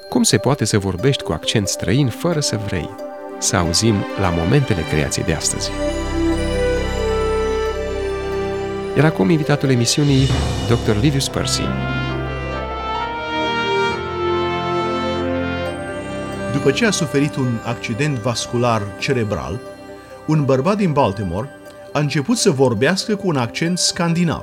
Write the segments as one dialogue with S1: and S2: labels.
S1: Cum se poate să vorbești cu accent străin fără să vrei? Să auzim la momentele creației de astăzi. Iar acum invitatul emisiunii, Dr. Livius Percy.
S2: După ce a suferit un accident vascular cerebral, un bărbat din Baltimore a început să vorbească cu un accent scandinav.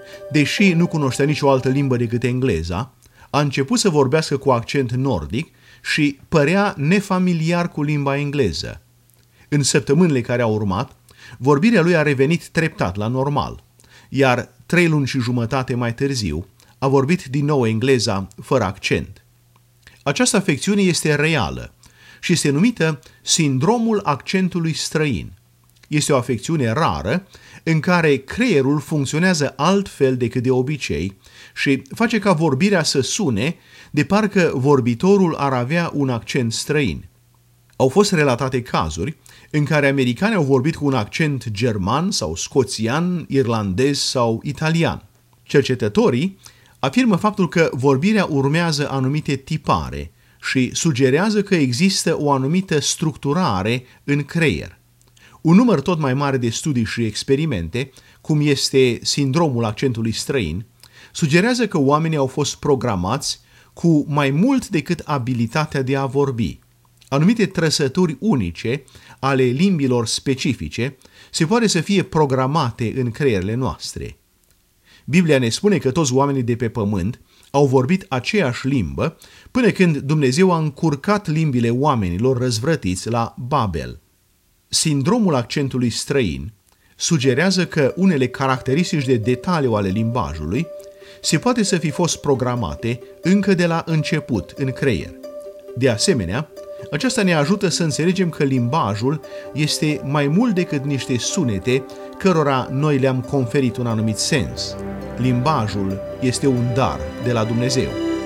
S2: Deși nu cunoștea nicio altă limbă decât engleza, a început să vorbească cu accent nordic și părea nefamiliar cu limba engleză. În săptămânile care au urmat, vorbirea lui a revenit treptat la normal, iar 3 luni și jumătate mai târziu a vorbit din nou engleza fără accent. Această afecțiune este reală și este numită sindromul accentului străin. Este o afecțiune rară în care creierul funcționează altfel decât de obicei și face ca vorbirea să sune de parcă vorbitorul ar avea un accent străin. Au fost relatate cazuri în care americani au vorbit cu un accent german sau scoțian, irlandez sau italian. Cercetătorii afirmă faptul că vorbirea urmează anumite tipare și sugerează că există o anumită structurare în creier. Un număr tot mai mare de studii și experimente, cum este sindromul accentului străin, sugerează că oamenii au fost programați cu mai mult decât abilitatea de a vorbi. Anumite trăsături unice ale limbilor specifice se poate să fie programate în creierele noastre. Biblia ne spune că toți oamenii de pe pământ au vorbit aceeași limbă până când Dumnezeu a încurcat limbile oamenilor răzvrătiți la Babel. Sindromul accentului străin sugerează că unele caracteristici de detaliu ale limbajului se poate să fi fost programate încă de la început în creier. De asemenea, aceasta ne ajută să înțelegem că limbajul este mai mult decât niște sunete cărora noi le-am conferit un anumit sens. Limbajul este un dar de la Dumnezeu.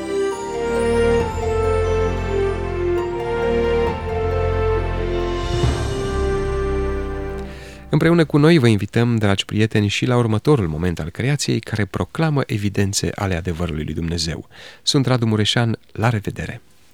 S1: Împreună cu noi vă invităm, dragi prieteni, și la următorul moment al creației care proclamă evidențe ale adevărului lui Dumnezeu. Sunt Radu Mureșan, la revedere!